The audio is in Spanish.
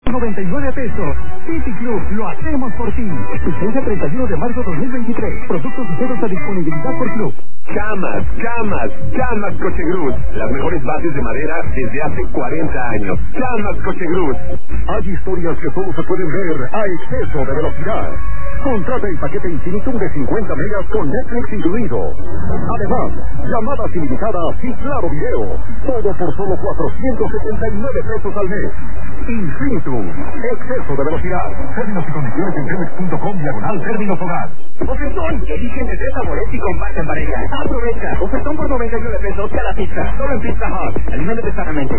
99 pesos. City Club, lo hacemos por ti. Vigencia 31 de marzo 2023. Productos sujetos a disponibilidad por club. Camas Cochegruz. Las mejores bases de madera desde hace 40 años. Camas Cochegruz. Hay historias que solo se pueden ver a exceso de velocidad. Contrata el paquete Infinitum de 50 megas con Netflix incluido. Además, llamadas ilimitadas y claro video. Todo por solo 479 pesos al mes. Infinitum. Exceso de velocidad. Términos y condiciones en Telmex.com/términos hogar. Ofertón, eligen de 3 sabores y comparte en pareja. Aprovecha. Ofertón por 99 pesos cada pizza. Solo en Pizza Hut. Aliméntate sanamente.